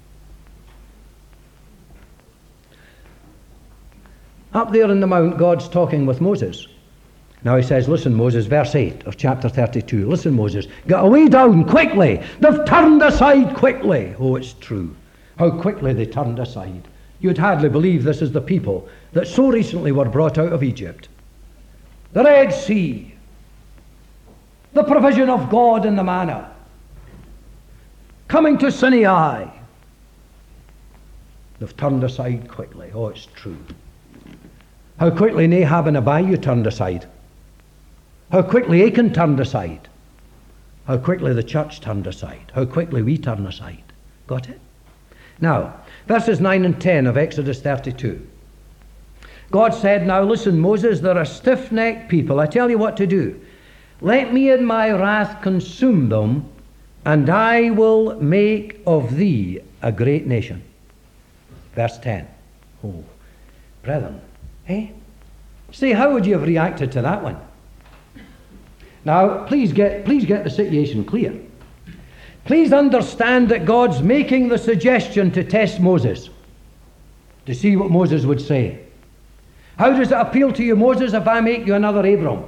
Up there in the mount, God's talking with Moses. Now he says, listen, Moses, verse 8 of chapter 32. Listen, Moses, get away down quickly. They've turned aside quickly. Oh, it's true. How quickly they turned aside. You'd hardly believe this is the people that so recently were brought out of Egypt. The Red Sea, the provision of God in the manna, coming to Sinai. They've turned aside quickly. Oh, it's true. How quickly Nahab and Abihu turned aside. How quickly Achan turned aside. How quickly the church turned aside. How quickly we turn aside. Got it? Now, verses 9 and 10 of Exodus 32. God said, now listen, Moses, they're a stiff-necked people. I tell you what to do. Let me in my wrath consume them, and I will make of thee a great nation. Verse 10. Oh, brethren. Eh? See, how would you have reacted to that one? Now, please get the situation clear. Please understand that God's making the suggestion to test Moses, to see what Moses would say. How does it appeal to you, Moses, if I make you another Abram?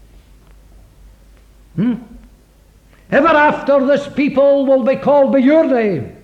Ever after this people will be called by your name.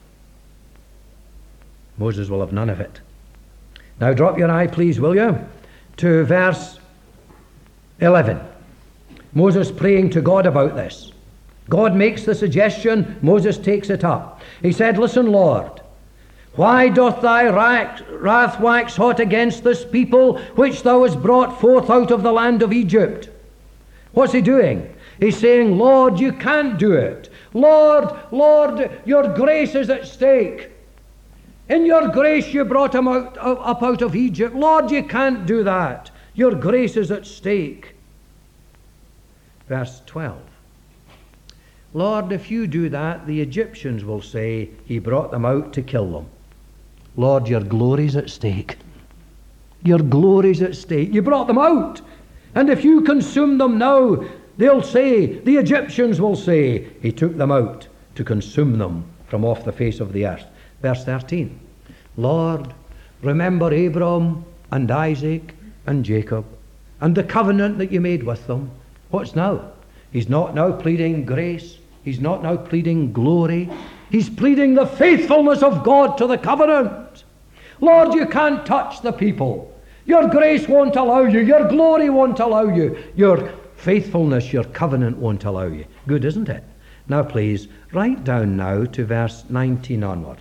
Moses will have none of it. Now drop your eye, please, will you, to verse 11. Moses praying to God about this. God makes the suggestion, Moses takes it up. He said, listen, Lord, why doth thy wrath wax hot against this people which thou hast brought forth out of the land of Egypt? What's he doing? He's saying, Lord, you can't do it. Lord, your grace is at stake. In your grace you brought him up out of Egypt. Lord, you can't do that. Your grace is at stake. Verse 12. Lord, if you do that, the Egyptians will say he brought them out to kill them. Lord, your glory's at stake. Your glory's at stake. You brought them out. And if you consume them now, they'll say, the Egyptians will say, he took them out to consume them from off the face of the earth. Verse 13. Lord, remember Abram and Isaac and Jacob and the covenant that you made with them. What's now? He's not now pleading grace. He's not now pleading glory. He's pleading the faithfulness of God to the covenant. Lord, you can't touch the people. Your grace won't allow you. Your glory won't allow you. Your faithfulness, your covenant won't allow you. Good, isn't it? Now please, write down now to verse 19 onward.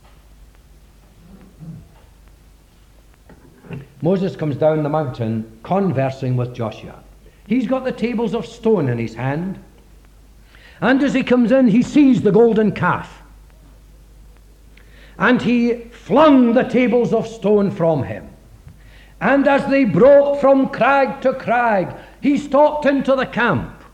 Moses comes down the mountain conversing with Joshua. He's got the tables of stone in his hand. And as he comes in, he sees the golden calf. And he flung the tables of stone from him. And as they broke from crag to crag, he stalked into the camp.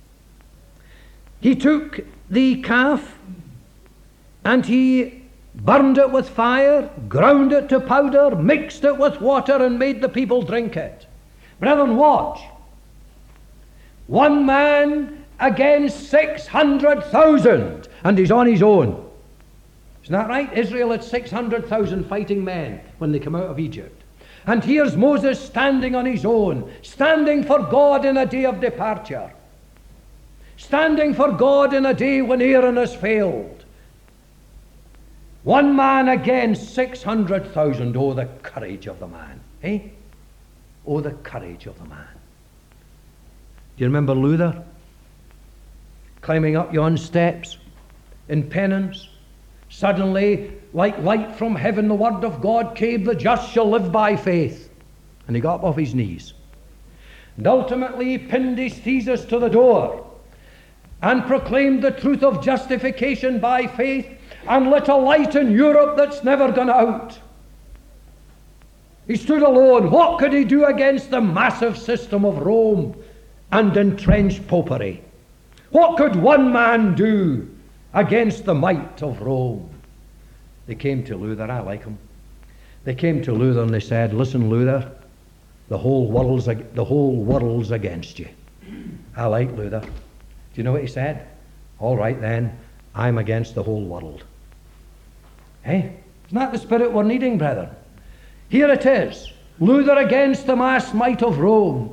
He took the calf and he burned it with fire, ground it to powder, mixed it with water, and made the people drink it. Brethren, watch. One man against 600,000, and he's on his own. Isn't that right? Israel had 600,000 fighting men when they come out of Egypt. And here's Moses standing on his own, standing for God in a day of departure, standing for God in a day when Aaron has failed. One man against 600,000. Oh, the courage of the man. Eh? Oh, the courage of the man. Do you remember Luther? Climbing up yon steps in penance. Suddenly, like light from heaven, the word of God came, the just shall live by faith. And he got up off his knees. And ultimately he pinned his thesis to the door and proclaimed the truth of justification by faith and lit a light in Europe that's never gone out. He stood alone. What could he do against the massive system of Rome and entrenched popery? What could one man do against the might of Rome? They came to Luther. I like him. They came to Luther and they said, listen, Luther, the whole world's against you. I like Luther. Do you know what he said? All right then, I'm against the whole world. Hey, isn't that the spirit we're needing, brethren? Here it is. Luther against the mass might of Rome.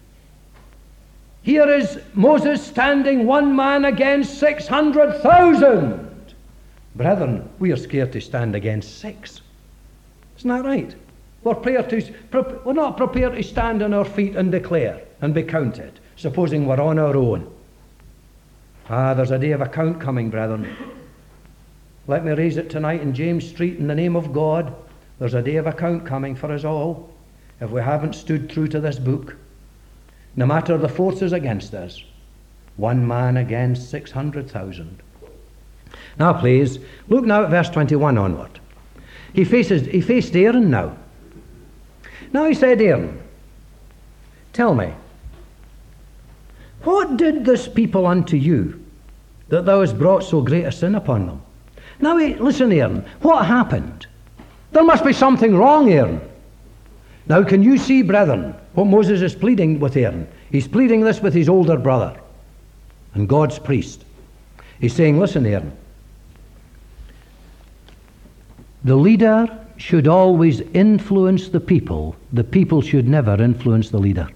Here is Moses standing, one man against 600,000. Brethren, we are scared to stand against 6. Isn't that right? We're not prepared to stand on our feet and declare and be counted, supposing we're on our own. There's a day of account coming, brethren. Let me raise it tonight in James Street in the name of God. There's a day of account coming for us all if we haven't stood true to this book. No matter the forces against us, one man against 600,000. Now please, look now at verse 21 onward. He faced Aaron now. Now he said, Aaron, tell me, what did this people unto you, that thou hast brought so great a sin upon them? Now listen, Aaron, what happened? There must be something wrong, Aaron. Now can you see, brethren, what Moses is pleading with Aaron? He's pleading this with his older brother and God's priest. He's saying, listen, Aaron, the leader should always influence the people should never influence the leader.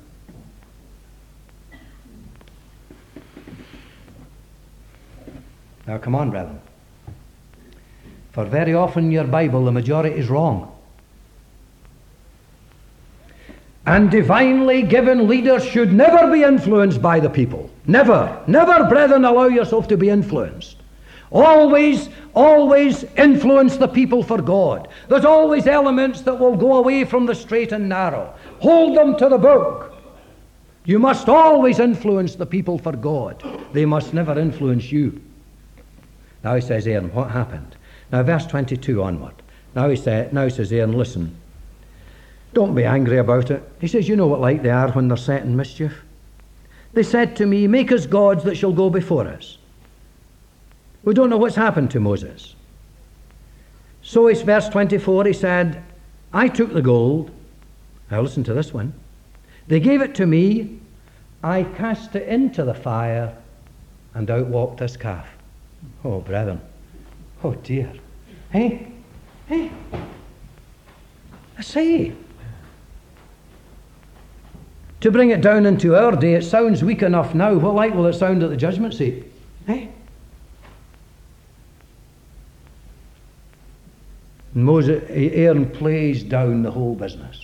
Now come on, brethren. For very often in your Bible the majority is wrong. And divinely given leaders should never be influenced by the people. Never, never, brethren, allow yourself to be influenced. Always, always influence the people for God. There's always elements that will go away from the straight and narrow. Hold them to the book. You must always influence the people for God. They must never influence you. Now he says, Aaron, what happened? Now verse 22 onward. Now he says, Aaron, listen. Don't be angry about it. He says, you know what like they are when they're set in mischief. They said to me, make us gods that shall go before us. We don't know what's happened to Moses. So it's verse 24, he said, I took the gold. Now listen to this one. They gave it to me. I cast it into the fire, and out walked this calf. Oh, brethren. Oh, dear. Hey? Hey? I say. To bring it down into our day, it sounds weak enough now. What like will it sound at the judgment seat? Eh? Aaron plays down the whole business.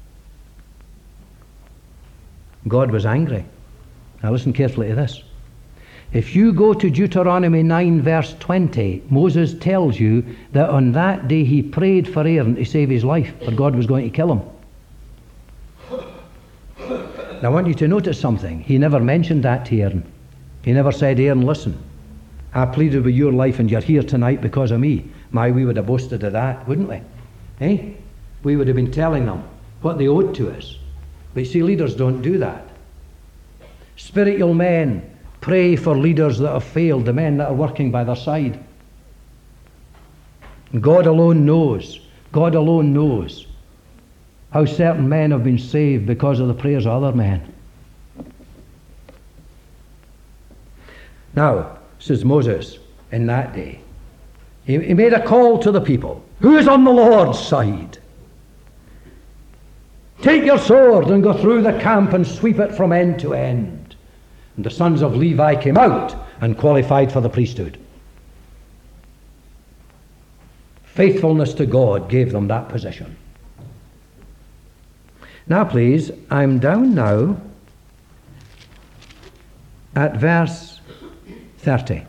God was angry. Now listen carefully to this. If you go to Deuteronomy 9 verse 20, Moses tells you that on that day he prayed for Aaron to save his life, for God was going to kill him. Now I want you to notice something. He never mentioned that to Aaron. He never said, Aaron, listen, I pleaded with your life and you're here tonight because of me. We would have boasted of that, wouldn't we? Eh? We would have been telling them what they owed to us. But you see, leaders don't do that. Spiritual men pray for leaders that have failed, the men that are working by their side. And God alone knows how certain men have been saved because of the prayers of other men. Now, says Moses, in that day, he made a call to the people. Who is on the Lord's side? Take your sword and go through the camp and sweep it from end to end. And the sons of Levi came out and qualified for the priesthood. Faithfulness to God gave them that position. Now please, I'm down now at verse 30.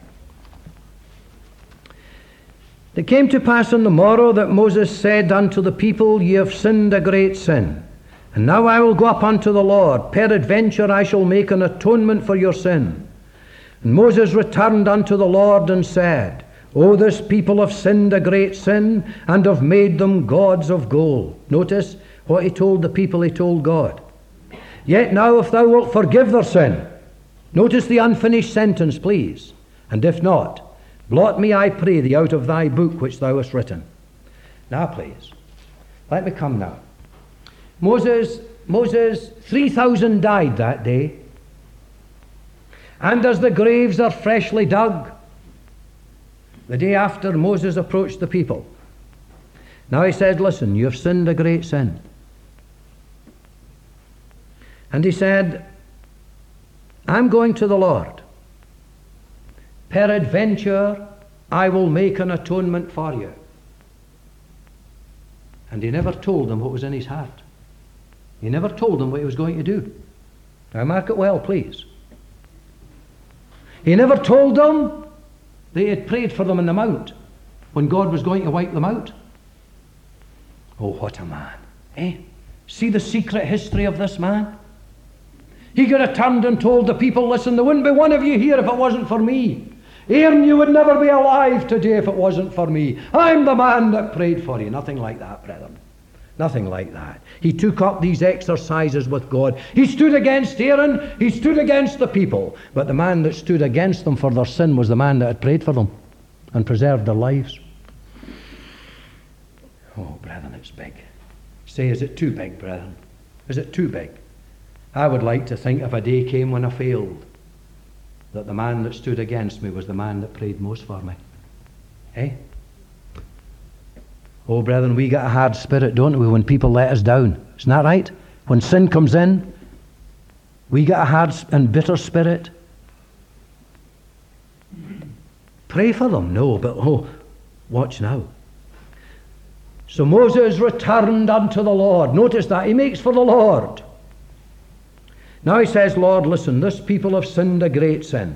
It came to pass on the morrow that Moses said unto the people, Ye have sinned a great sin. And now I will go up unto the Lord. Peradventure I shall make an atonement for your sin. And Moses returned unto the Lord and said, O this people have sinned a great sin, and have made them gods of gold. Notice what he told the people, he told God. Yet now if thou wilt forgive their sin. Notice the unfinished sentence, please. And if not, blot me, I pray thee, out of thy book which thou hast written. Now please, let me come now. Moses, 3,000 died that day. And as the graves are freshly dug, the day after Moses approached the people. Now he said, listen, you have sinned a great sin. And he said, I'm going to the Lord. Peradventure, I will make an atonement for you. And he never told them what was in his heart. He never told them what he was going to do. Now mark it well, please. He never told them that he had prayed for them in the mount when God was going to wipe them out. Oh, what a man. Eh? See the secret history of this man? He could have turned and told the people, listen, there wouldn't be one of you here if it wasn't for me. Aaron, you would never be alive today if it wasn't for me. I'm the man that prayed for you. Nothing like that, brethren. Nothing like that. He took up these exercises with God. He stood against Aaron. He stood against the people. But the man that stood against them for their sin was the man that had prayed for them and preserved their lives. Oh, brethren, it's big. Say, is it too big, brethren? Is it too big? I would like to think if a day came when I failed, that the man that stood against me was the man that prayed most for me. Eh? Oh, brethren, we get a hard spirit, don't we, when people let us down. Isn't that right? When sin comes in, we get a hard and bitter spirit. Pray for them. No, but watch now. So Moses returned unto the Lord. Notice that. He makes for the Lord. Now he says, Lord, listen, this people have sinned a great sin.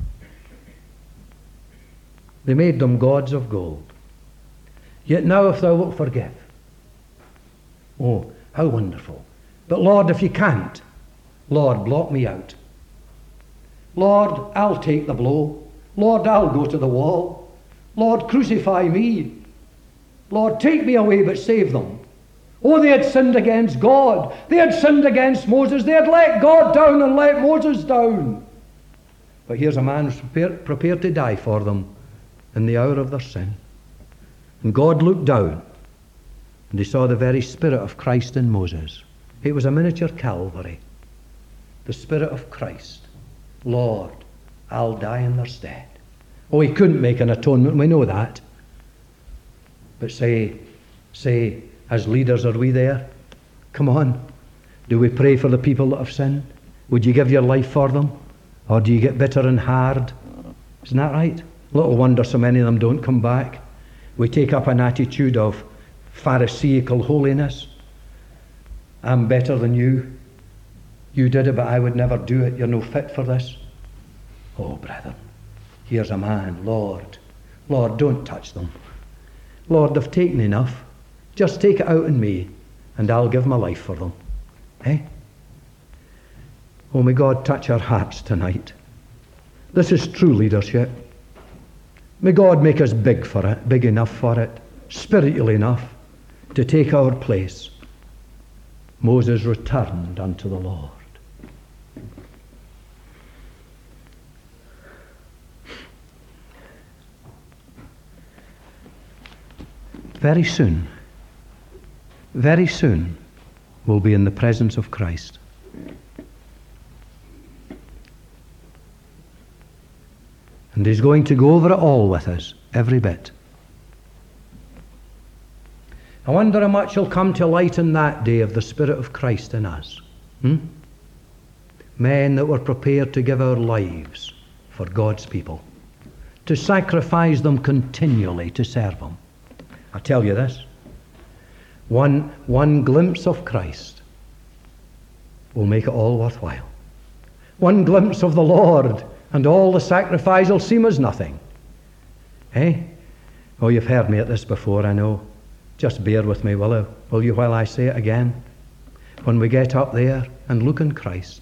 They made them gods of gold. Yet now if thou wilt forgive. Oh, how wonderful. But Lord, if you can't, Lord, blot me out. Lord, I'll take the blow. Lord, I'll go to the wall. Lord, crucify me. Lord, take me away, but save them. Oh, they had sinned against God. They had sinned against Moses. They had let God down and let Moses down. But here's a man prepared to die for them in the hour of their sin. And God looked down, and he saw the very Spirit of Christ in Moses. It was a miniature Calvary. The Spirit of Christ. Lord, I'll die in their stead. Oh, he couldn't make an atonement, we know that. But say, as leaders, are we there? Come on. Do we pray for the people that have sinned? Would you give your life for them? Or do you get bitter and hard? Isn't that right? Little wonder so many of them don't come back. We take up an attitude of Pharisaical holiness. I'm better than you. You did it, but I would never do it. You're no fit for this. Oh, brethren, here's a man. Lord, don't touch them. Lord, they've taken enough. Just take it out in me, and I'll give my life for them. Eh? Oh, may God touch our hearts tonight. This is true leadership. May God make us big for it, big enough for it, spiritual enough to take our place. Moses returned unto the Lord. Very soon, we'll be in the presence of Christ. And he's going to go over it all with us, every bit. I wonder how much will come to light in that day of the Spirit of Christ in us. Men that were prepared to give our lives for God's people, to sacrifice them continually to serve Him. I tell you this, one glimpse of Christ will make it all worthwhile. One glimpse of the Lord and all the sacrifice will seem as nothing. Eh? Oh, you've heard me at this before, I know. Just bear with me, will you, while I say it again? When we get up there and look in Christ,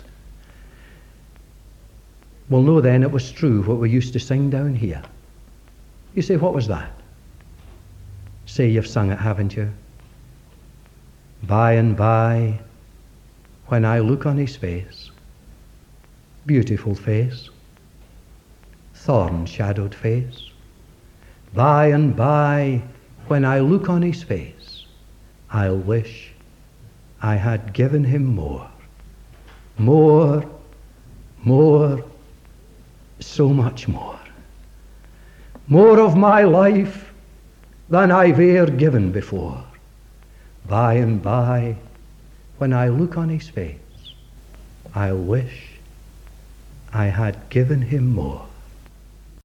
we'll know then it was true what we used to sing down here. You say, what was that? Say you've sung it, haven't you? By and by, when I look on His face, beautiful face, thorn-shadowed face, by and by, when I look on His face, I'll wish I had given Him more, so much more. More of my life than I've e'er given before. By and by, when I look on His face, I'll wish I had given Him more.